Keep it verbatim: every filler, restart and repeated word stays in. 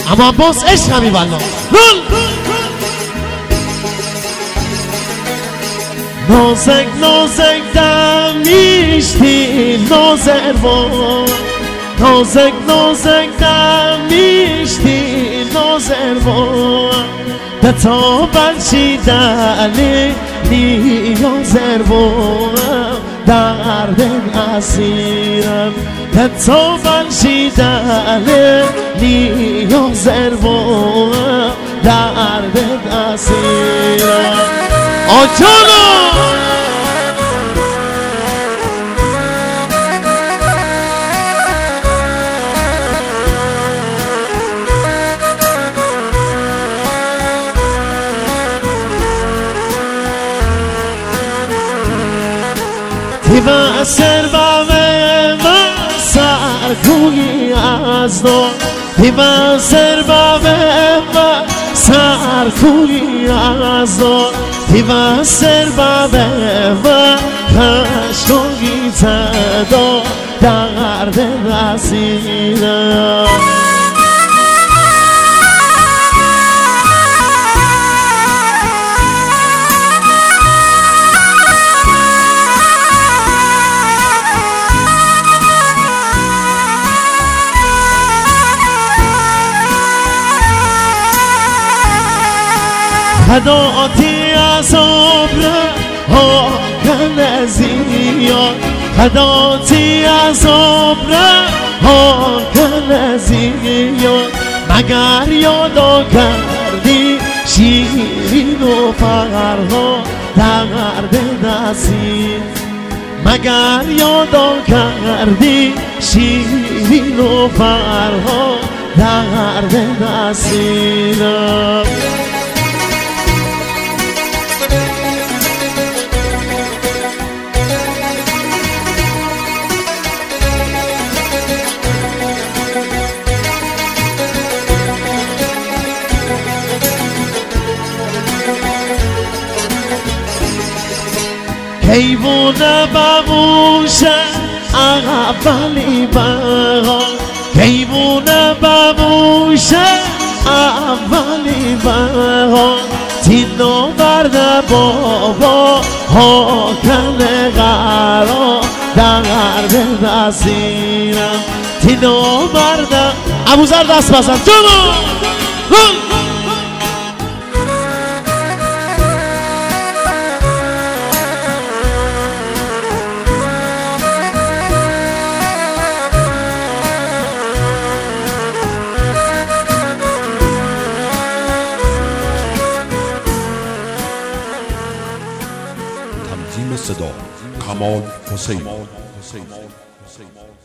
اما باز عشق همی بلا نازک نازک دمیشتی نازروا نازک نازک دمیشتی نازروا دتا بلشی دلی نیازروا درد اسیرم دتا بلشی دلی نیازروا درد اسیرم آجانا دیو سر با من سرکوی از دو دیو سر با من سرکوی از دو دیو سر با من کشکوی تدا درد رسیدم خداتی از عمر ها کن زیاد خداتی از عمر ها کن زیاد مگر یادا کردی شیرین و فرها درد نسیم مگر یادا کردی شیرین و فرها درد نسیم حیوان بموشه اولی بها حیوان بموشه اولی بها تینو برده بابا حاکم قرار درد نسیرم تینو برده ابوذر دست بزن جمع تنظیم صدا کمال حسین